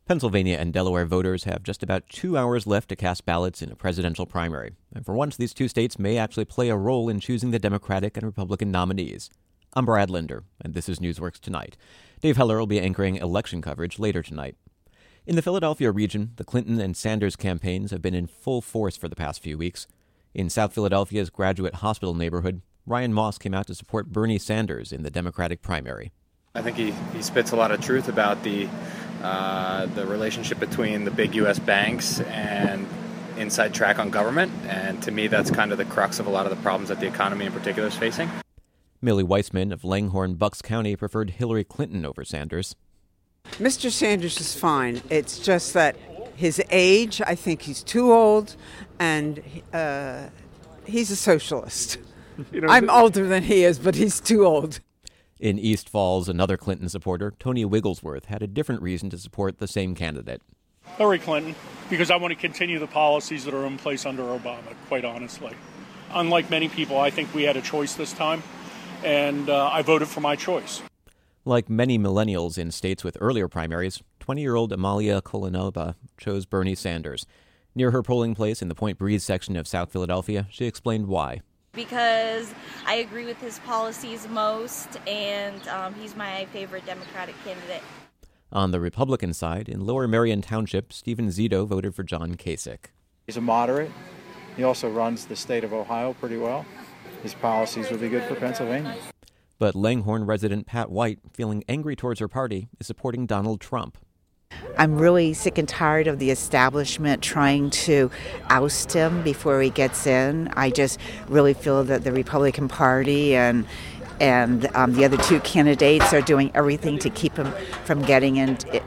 Pennsylvania and Delaware voters have just about 2 hours left to cast ballots in a presidential primary. And for once, these two states may actually play a role in choosing the Democratic and Republican nominees. I'm Brad Linder, and this is Newsworks Tonight. Dave Heller will be anchoring election coverage later tonight. In the Philadelphia region, the Clinton and Sanders campaigns have been in full force for the past few weeks. In South Philadelphia's Graduate Hospital neighborhood, Ryan Moss came out to support Bernie Sanders in the Democratic primary. I think he spits a lot of truth about the relationship between the big U.S. banks and inside track on government. And to me, that's kind of the crux of a lot of the problems that the economy in particular is facing. Millie Weissman of Langhorne, Bucks County, preferred Hillary Clinton over Sanders. Mr. Sanders is fine. It's just that his age, I think he's too old, and he's a socialist. I'm older than he is, but he's too old. In East Falls, another Clinton supporter, Tony Wigglesworth, had a different reason to support the same candidate. Hillary Clinton, because I want to continue the policies that are in place under Obama, quite honestly. Unlike many people, I think we had a choice this time, and I voted for my choice. Like many millennials in states with earlier primaries, 20-year-old Amalia Kolanova chose Bernie Sanders. Near her polling place in the Point Breeze section of South Philadelphia, she explained why. Because I agree with his policies most, and he's my favorite Democratic candidate. On the Republican side, in Lower Merion Township, Stephen Zito voted for John Kasich. He's a moderate. He also runs the state of Ohio pretty well. His policies would be good for Pennsylvania. But Langhorne resident Pat White, feeling angry towards her party, is supporting Donald Trump. I'm really sick and tired of the establishment trying to oust him before he gets in. I just really feel that the Republican Party and the other two candidates are doing everything to keep him from getting into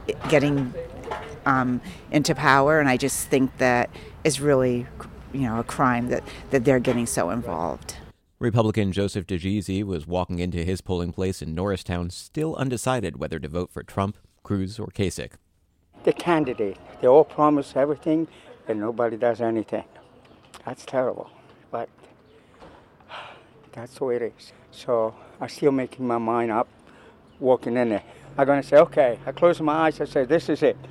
power. And I just think that it's really, a crime that they're getting so involved. Republican Joseph DeGeezy was walking into his polling place in Norristown still undecided whether to vote for Trump, Cruz, or Kasich. The candidate, they all promise everything and nobody does anything. That's terrible, but that's the way it is. So I'm still making my mind up, walking in there. I'm going to say, okay, I close my eyes, I say, this is it.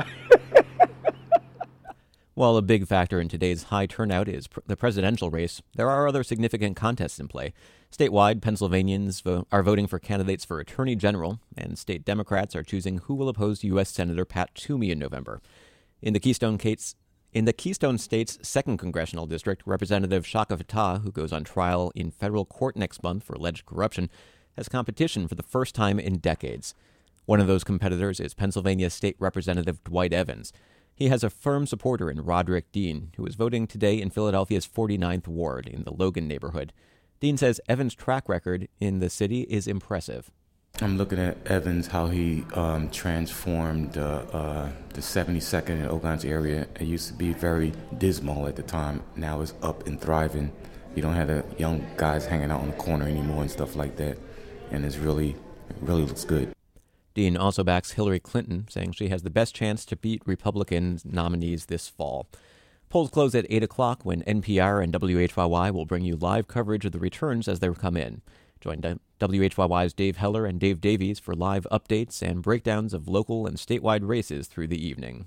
While a big factor in today's high turnout is the presidential race, there are other significant contests in play. Statewide, Pennsylvanians are voting for candidates for Attorney General, and state Democrats are choosing who will oppose U.S. Senator Pat Toomey in November. In the Keystone State's 2nd Congressional District, Representative Shaka Fattah, who goes on trial in federal court next month for alleged corruption, has competition for the first time in decades. One of those competitors is Pennsylvania State Representative Dwight Evans. He has a firm supporter in Roderick Dean, who is voting today in Philadelphia's 49th Ward in the Logan neighborhood. Dean says Evans' track record in the city is impressive. I'm looking at Evans, how he transformed the 72nd and Oaklands area. It used to be very dismal at the time. Now it's up and thriving. You don't have the young guys hanging out on the corner anymore and stuff like that. And it really looks good. Dean also backs Hillary Clinton, saying she has the best chance to beat Republican nominees this fall. Polls close at 8 o'clock when NPR and WHYY will bring you live coverage of the returns as they come in. Join WHYY's Dave Heller and Dave Davies for live updates and breakdowns of local and statewide races through the evening.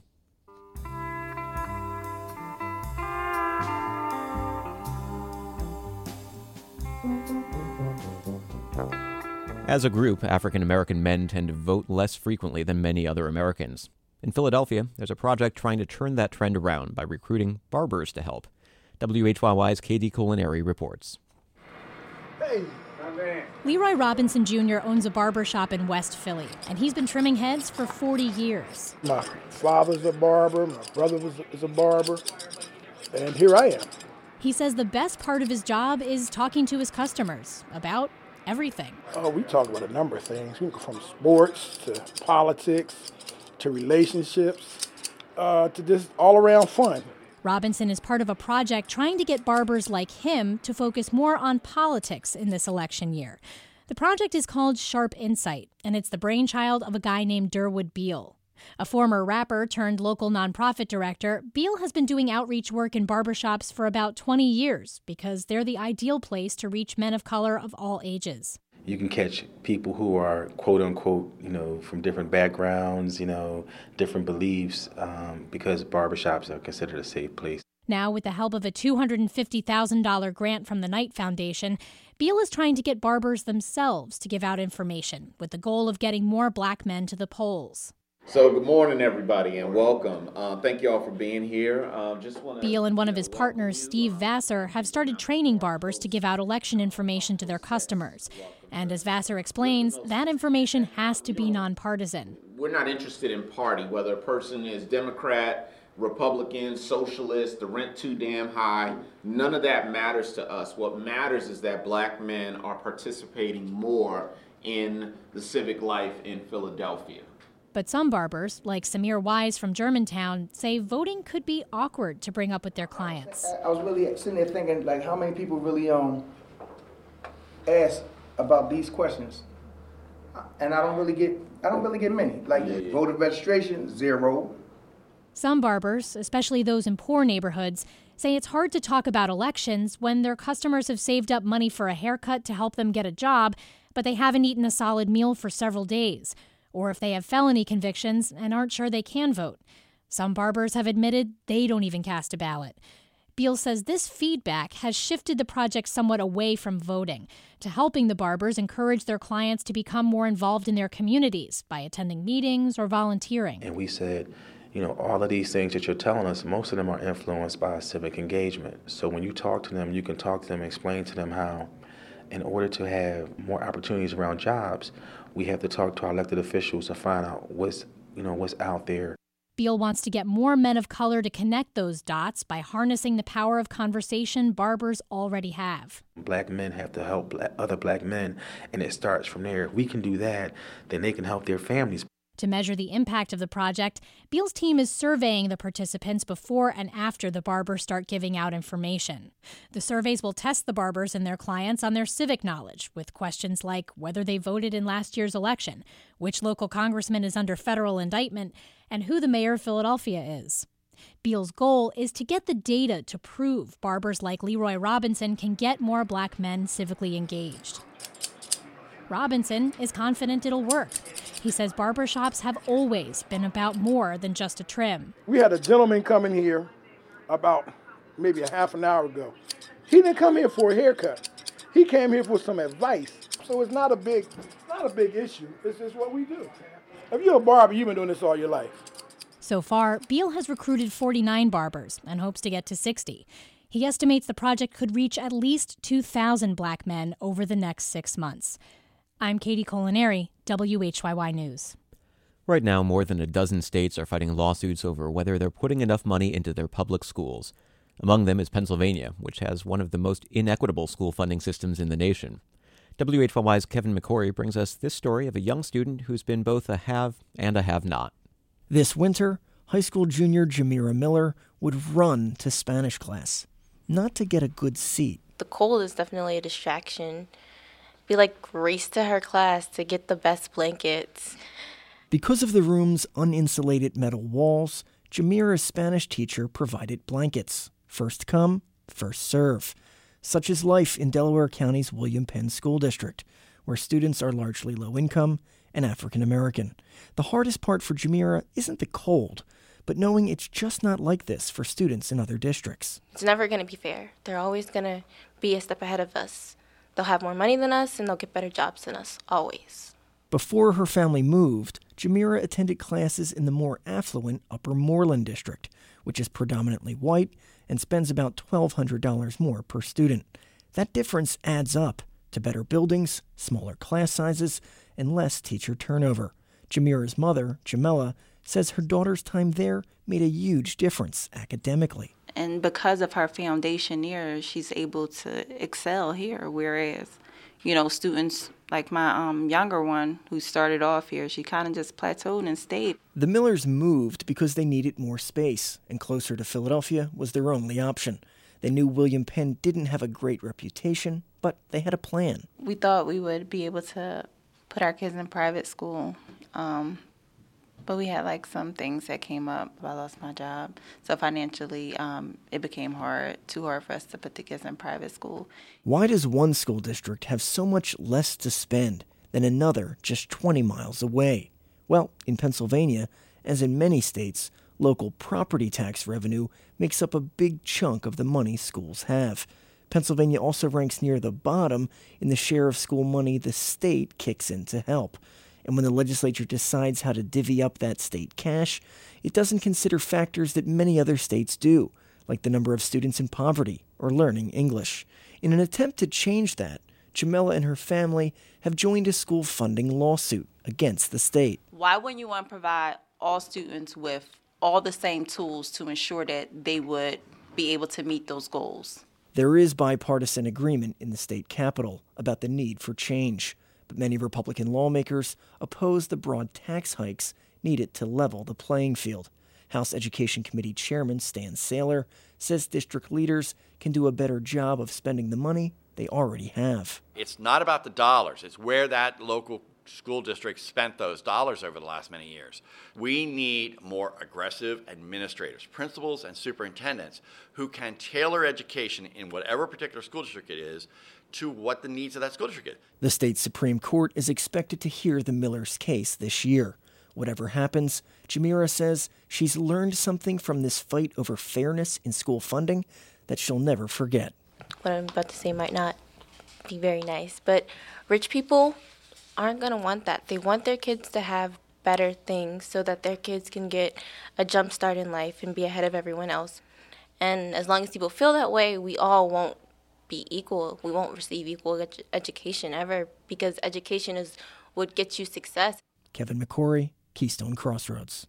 As a group, African American men tend to vote less frequently than many other Americans. In Philadelphia, there's a project trying to turn that trend around by recruiting barbers to help. WHYY's Katie Culinary reports. Hey, Leroy Robinson Jr. owns a barber shop in West Philly, and he's been trimming heads for 40 years. My father's a barber, my brother is a barber, and here I am. He says the best part of his job is talking to his customers about everything. Oh, we talk about a number of things. We go from sports to politics to relationships to just all-around fun. Robinson is part of a project trying to get barbers like him to focus more on politics in this election year. The project is called Sharp Insight, and it's the brainchild of a guy named Durwood Beal. A former rapper turned local nonprofit director, Beal has been doing outreach work in barbershops for about 20 years because they're the ideal place to reach men of color of all ages. You can catch people who are, quote unquote, from different backgrounds, different beliefs, because barbershops are considered a safe place. Now, with the help of a $250,000 grant from the Knight Foundation, Beal is trying to get barbers themselves to give out information, with the goal of getting more black men to the polls. So good morning, everybody, and welcome. Thank you all for being here. Beal and one of his partners, Steve Vassar, have started training barbers to give out election information to their customers. And as Vassar explains, that information has to be nonpartisan. We're not interested in party, whether a person is Democrat, Republican, socialist, the rent too damn high. None of that matters to us. What matters is that black men are participating more in the civic life in Philadelphia. But some barbers, like Samir Wise from Germantown, say voting could be awkward to bring up with their clients. I was really sitting there thinking, like, how many people really ask about these questions? And I don't really get many. Like, voter registration, 0. Some barbers, especially those in poor neighborhoods, say it's hard to talk about elections when their customers have saved up money for a haircut to help them get a job, but they haven't eaten a solid meal for several days, or if they have felony convictions and aren't sure they can vote. Some barbers have admitted they don't even cast a ballot. Beal says this feedback has shifted the project somewhat away from voting to helping the barbers encourage their clients to become more involved in their communities by attending meetings or volunteering. And we said, all of these things that you're telling us, most of them are influenced by civic engagement. So when you talk to them, you can talk to them, explain to them how, in order to have more opportunities around jobs, we have to talk to our elected officials to find out what's out there. Beal wants to get more men of color to connect those dots by harnessing the power of conversation barbers already have. Black men have to help other black men, and it starts from there. If we can do that, then they can help their families. To measure the impact of the project, Beal's team is surveying the participants before and after the barbers start giving out information. The surveys will test the barbers and their clients on their civic knowledge, with questions like whether they voted in last year's election, which local congressman is under federal indictment, and who the mayor of Philadelphia is. Beal's goal is to get the data to prove barbers like Leroy Robinson can get more black men civically engaged. Robinson is confident it'll work. He says barbershops have always been about more than just a trim. We had a gentleman come in here about maybe a half an hour ago. He didn't come here for a haircut. He came here for some advice. So it's not a big issue. It's just what we do. If you're a barber, you've been doing this all your life. So far, Beal has recruited 49 barbers and hopes to get to 60. He estimates the project could reach at least 2,000 black men over the next 6 months. I'm Katie Colinari, WHYY News. Right now, more than a dozen states are fighting lawsuits over whether they're putting enough money into their public schools. Among them is Pennsylvania, which has one of the most inequitable school funding systems in the nation. WHYY's Kevin McCory brings us this story of a young student who's been both a have and a have-not. This winter, high school junior Jamira Miller would run to Spanish class, not to get a good seat. The cold is definitely a distraction. We race to her class to get the best blankets. Because of the room's uninsulated metal walls, Jamira's Spanish teacher provided blankets. First come, first serve. Such is life in Delaware County's William Penn School District, where students are largely low income and African American. The hardest part for Jamira isn't the cold, but knowing it's just not like this for students in other districts. It's never going to be fair. They're always going to be a step ahead of us. They'll have more money than us, and they'll get better jobs than us, always. Before her family moved, Jamira attended classes in the more affluent Upper Moreland district, which is predominantly white and spends about $1,200 more per student. That difference adds up to better buildings, smaller class sizes, and less teacher turnover. Jamira's mother, Jamela, says her daughter's time there made a huge difference academically. And because of her foundation here, she's able to excel here, whereas, students like my younger one who started off here, she kind of just plateaued and stayed. The Millers moved because they needed more space, and closer to Philadelphia was their only option. They knew William Penn didn't have a great reputation, but they had a plan. We thought we would be able to put our kids in private school, But we had like some things that came up. I lost my job. So financially, it became too hard for us to put the kids in private school. Why does one school district have so much less to spend than another just 20 miles away? Well, in Pennsylvania, as in many states, local property tax revenue makes up a big chunk of the money schools have. Pennsylvania also ranks near the bottom in the share of school money the state kicks in to help. And when the legislature decides how to divvy up that state cash, it doesn't consider factors that many other states do, like the number of students in poverty or learning English. In an attempt to change that, Jamela and her family have joined a school funding lawsuit against the state. Why wouldn't you want to provide all students with all the same tools to ensure that they would be able to meet those goals? There is bipartisan agreement in the state capitol about the need for change. But many Republican lawmakers oppose the broad tax hikes needed to level the playing field. House Education Committee Chairman Stan Saylor says district leaders can do a better job of spending the money they already have. It's not about the dollars. It's where that local school district spent those dollars over the last many years. We need more aggressive administrators, principals, and superintendents who can tailor education in whatever particular school district it is to what the needs of that school district is. The state Supreme Court is expected to hear the Millers case this year. Whatever happens, Jamira says she's learned something from this fight over fairness in school funding that she'll never forget. What I'm about to say might not be very nice, but rich people aren't going to want that. They want their kids to have better things so that their kids can get a jump start in life and be ahead of everyone else. And as long as people feel that way, we all won't be equal. We won't receive equal education ever, because education is what gets you success. Kevin McCory, Keystone Crossroads.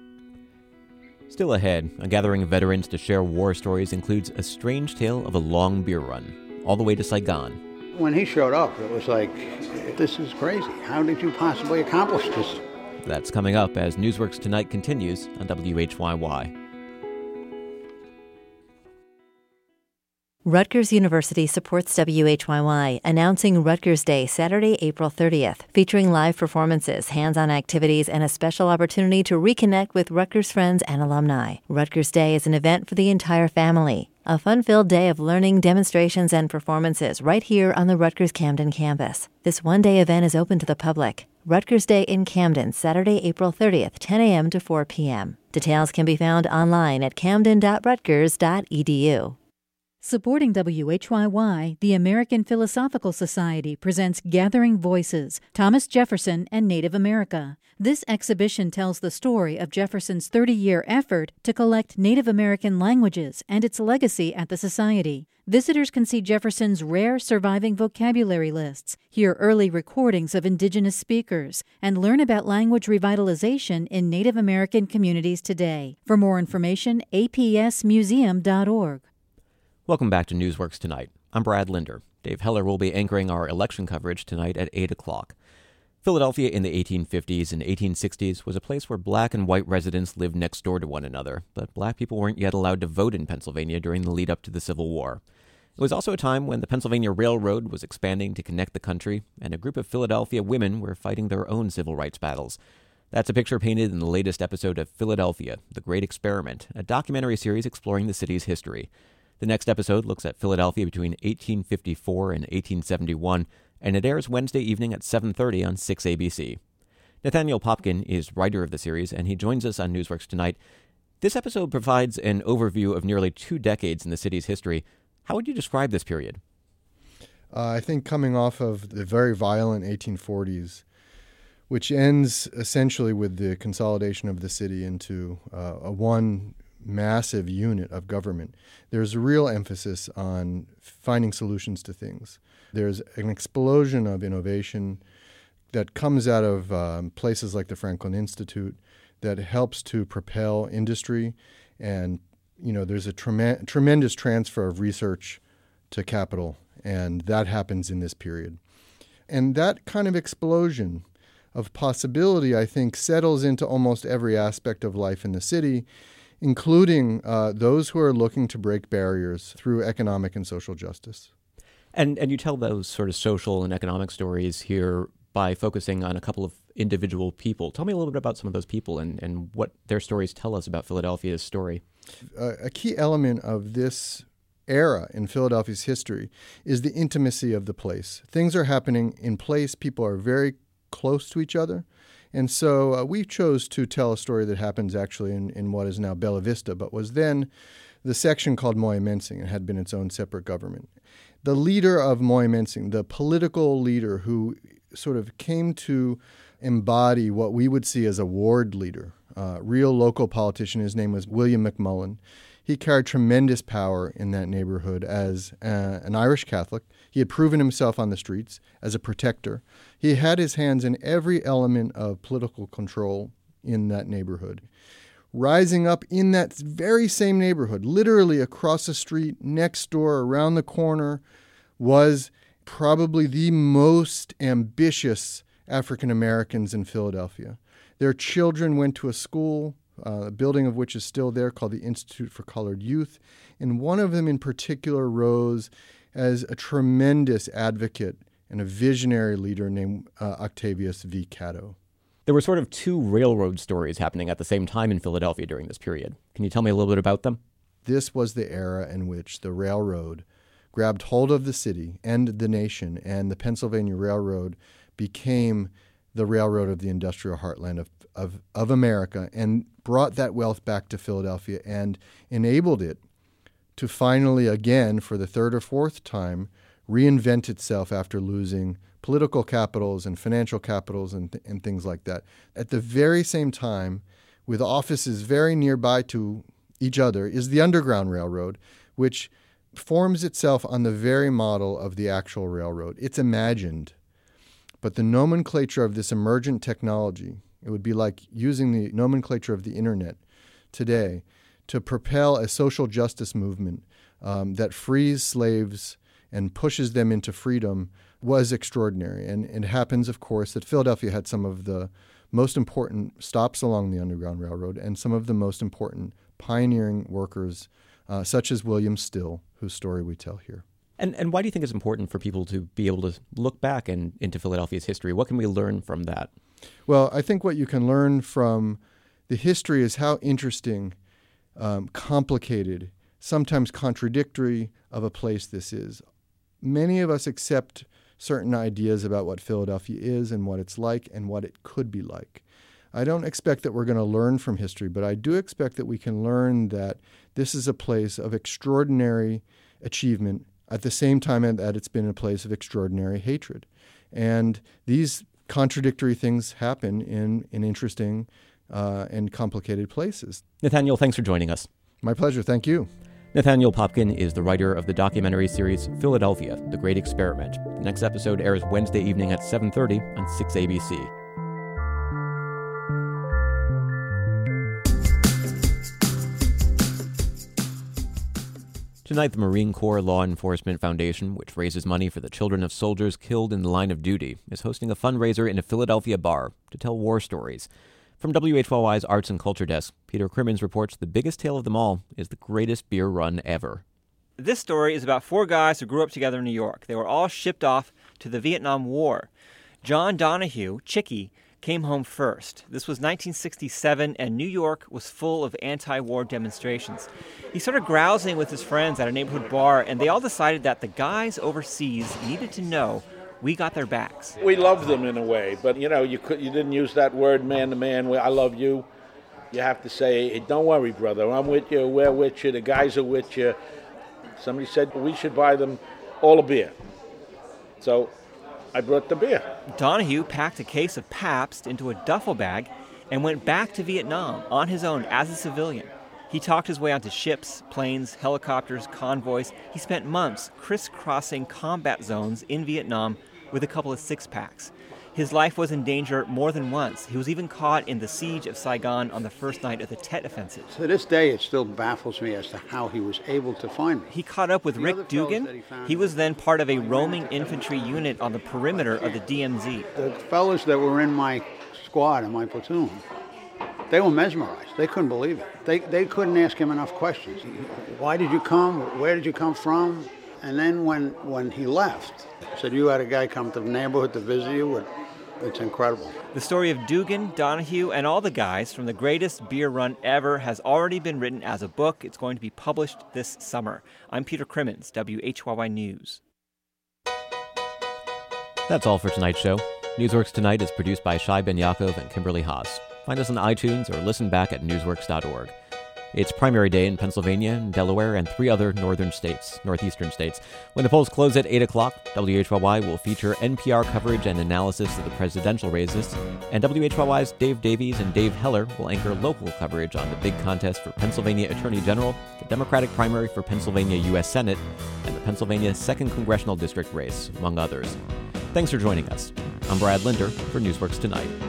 Still ahead, a gathering of veterans to share war stories includes a strange tale of a long beer run, all the way to Saigon. When he showed up, it was like, this is crazy. How did you possibly accomplish this? That's coming up as Newsworks Tonight continues on WHYY. Rutgers University supports WHYY, announcing Rutgers Day, Saturday, April 30th, featuring live performances, hands-on activities, and a special opportunity to reconnect with Rutgers friends and alumni. Rutgers Day is an event for the entire family. A fun-filled day of learning, demonstrations, and performances right here on the Rutgers Camden campus. This one-day event is open to the public. Rutgers Day in Camden, Saturday, April 30th, 10 a.m. to 4 p.m. Details can be found online at camden.rutgers.edu. Supporting WHYY, the American Philosophical Society presents Gathering Voices, Thomas Jefferson and Native America. This exhibition tells the story of Jefferson's 30-year effort to collect Native American languages and its legacy at the Society. Visitors can see Jefferson's rare surviving vocabulary lists, hear early recordings of indigenous speakers, and learn about language revitalization in Native American communities today. For more information, apsmuseum.org. Welcome back to Newsworks Tonight. I'm Brad Linder. Dave Heller will be anchoring our election coverage tonight at 8 o'clock. Philadelphia in the 1850s and 1860s was a place where black and white residents lived next door to one another, but black people weren't yet allowed to vote in Pennsylvania during the lead-up to the Civil War. It was also a time when the Pennsylvania Railroad was expanding to connect the country, and a group of Philadelphia women were fighting their own civil rights battles. That's a picture painted in the latest episode of Philadelphia, The Great Experiment, a documentary series exploring the city's history. The next episode looks at Philadelphia between 1854 and 1871, and it airs Wednesday evening at 7:30 on 6ABC. Nathaniel Popkin is writer of the series, and he joins us on Newsworks Tonight. This episode provides an overview of nearly 2 decades in the city's history. How would you describe this period? I think coming off of the very violent 1840s, which ends essentially with the consolidation of the city into one massive unit of government, there's a real emphasis on finding solutions to things. There's an explosion of innovation that comes out of places like the Franklin Institute that helps to propel industry, and there's a tremendous transfer of research to capital, and that happens in this period. And that kind of explosion of possibility, I think, settles into almost every aspect of life in the city, including those who are looking to break barriers through economic and social justice. And you tell those sort of social and economic stories here by focusing on a couple of individual people. Tell me a little bit about some of those people and what their stories tell us about Philadelphia's story. A key element of this era in Philadelphia's history is the intimacy of the place. Things are happening in place. People are very close to each other. And so we chose to tell a story that happens actually in what is now Bella Vista, but was then the section called Moyamensing and had been its own separate government. The leader of Moyamensing, the political leader who sort of came to embody what we would see as a ward leader, real local politician, his name was William McMullen. He carried tremendous power in that neighborhood as an Irish Catholic. He had proven himself on the streets as a protector. He had his hands in every element of political control in that neighborhood. Rising up in that very same neighborhood, literally across the street, next door, around the corner, was probably the most ambitious African Americans in Philadelphia. Their children went to a school, a building of which is still there, called the Institute for Colored Youth. And one of them in particular rose as a tremendous advocate and a visionary leader named Octavius V. Catto. There were sort of two railroad stories happening at the same time in Philadelphia during this period. Can you tell me a little bit about them? This was the era in which the railroad grabbed hold of the city and the nation, and the Pennsylvania Railroad became the railroad of the industrial heartland of America, and brought that wealth back to Philadelphia and enabled it to finally, again, for the third or fourth time, reinvent itself after losing political capitals and financial capitals and things like that. At the very same time, with offices very nearby to each other, is the Underground Railroad, which forms itself on the very model of the actual railroad. It's imagined. But the nomenclature of this emergent technology, it would be like using the nomenclature of the internet today to propel a social justice movement that frees slaves and pushes them into freedom, was extraordinary. And it happens, of course, that Philadelphia had some of the most important stops along the Underground Railroad and some of the most important pioneering workers, such as William Still, whose story we tell here. And why do you think it's important for people to be able to look back into Philadelphia's history? What can we learn from that? Well, I think what you can learn from the history is how interesting, complicated, sometimes contradictory of a place this is. Many of us accept certain ideas about what Philadelphia is and what it's like and what it could be like. I don't expect that we're going to learn from history, but I do expect that we can learn that this is a place of extraordinary achievement at the same time that it's been a place of extraordinary hatred. And these contradictory things happen in interesting and complicated places. Nathaniel, thanks for joining us. My pleasure. Thank you. Nathaniel Popkin is the writer of the documentary series Philadelphia, The Great Experiment. The next episode airs Wednesday evening at 7:30 on 6ABC. Tonight, the Marine Corps Law Enforcement Foundation, which raises money for the children of soldiers killed in the line of duty, is hosting a fundraiser in a Philadelphia bar to tell war stories. From WHYY's Arts and Culture Desk, Peter Crimmins reports the biggest tale of them all is the greatest beer run ever. This story is about four guys who grew up together in New York. They were all shipped off to the Vietnam War. John Donahue, Chicky, came home first. This was 1967, and New York was full of anti-war demonstrations. He started grousing with his friends at a neighborhood bar, and they all decided that the guys overseas needed to know we got their backs. We loved them in a way, but you didn't use that word man to man. I love you. You have to say, hey, don't worry, brother. I'm with you. We're with you. The guys are with you. Somebody said we should buy them all a beer. So I brought the beer. Donahue packed a case of Pabst into a duffel bag and went back to Vietnam on his own as a civilian. He talked his way onto ships, planes, helicopters, convoys. He spent months crisscrossing combat zones in Vietnam with a couple of six-packs. His life was in danger more than once. He was even caught in the siege of Saigon on the first night of the Tet Offensive. To this day, it still baffles me as to how he was able to find me. He caught up with Rick Dugan. He was then part of a roaming infantry unit on the perimeter of the DMZ. The fellas that were in my squad, in my platoon, they were mesmerized. They couldn't believe it. They couldn't ask him enough questions. Why did you come? Where did you come from? And then when he left, said, you had a guy come to the neighborhood to visit you with It's incredible. The story of Dugan, Donahue, and all the guys from the greatest beer run ever has already been written as a book. It's going to be published this summer. I'm Peter Crimmins, WHYY News. That's all for tonight's show. Newsworks Tonight is produced by Shai Ben Yaakov and Kimberly Haas. Find us on iTunes or listen back at newsworks.org. It's primary day in Pennsylvania, Delaware, and 3 other northeastern states. When the polls close at 8 o'clock, WHYY will feature NPR coverage and analysis of the presidential races, and WHYY's Dave Davies and Dave Heller will anchor local coverage on the big contest for Pennsylvania Attorney General, the Democratic primary for Pennsylvania U.S. Senate, and the Pennsylvania 2nd Congressional District race, among others. Thanks for joining us. I'm Brad Linder for Newsworks Tonight.